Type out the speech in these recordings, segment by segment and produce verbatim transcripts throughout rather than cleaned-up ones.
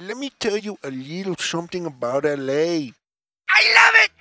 Let me tell you a little something about L A. I love it!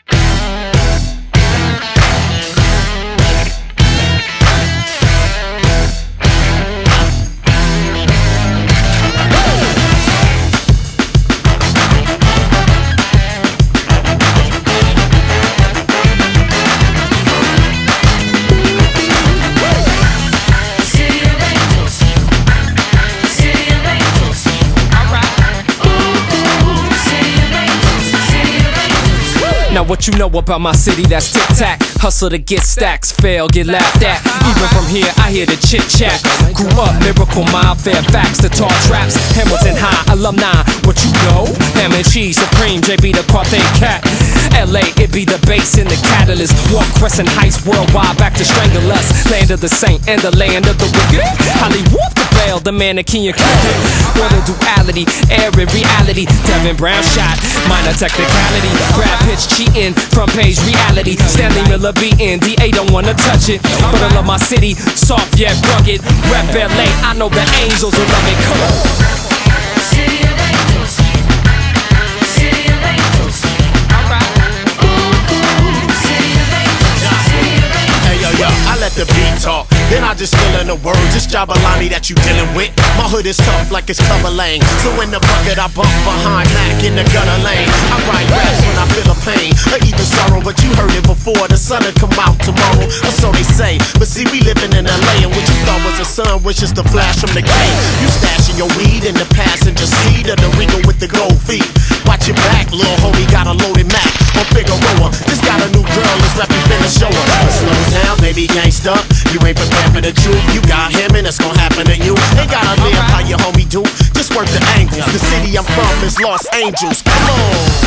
Now what you know about my city, that's tic-tac. Hustle to get stacks, fail, get laughed at. Even from here, I hear the chit-chat. Grew up, Miracle Mile, Fairfax, the tall traps. Hamilton High, alumni, what you know? Ham and cheese, Supreme, J B the Carthay cat. L A, it be the base and the catalyst. Walk Crescent Heights, worldwide, back to strangle us. Land of the saint and the land of the wicked. Hollywood, the veil, the mannequin, your Cupid. Water duality, air in reality. Devin Brown shot, minor technicality. Brad pitch cheating, front page reality. Stanley Miller beating, D A don't wanna touch it. But I love my city, soft yet rugged. Rep L A, I know the angels will love it. Come on. City of angels. City of angels. Alright. City of angels. City of angels. Hey yo yo, I let the beat talk. Then I just fill in the words, this Jabalani that you dealing with. My hood is tough like it's cover lane. So in the bucket I bump behind Mac in the gutter lane. I write raps when I feel a pain, or even sorrow, but you heard it before. The sun'll come out tomorrow, or so they say. But see, we living in L A, and what you thought was a sun was just a flash from the game. You stashing your weed in the passenger seat of the Regal with the gold feet. Watch your back, little homie got a loaded Mac on Figueroa. Just got a new girl, let's let me finish show her. But slow down, baby gangsta, you ain't prepared for the truth. You got him and it's gonna happen to you. Ain't gotta live how your homie do, just work the angles. The city I'm from is Los Angeles, come on.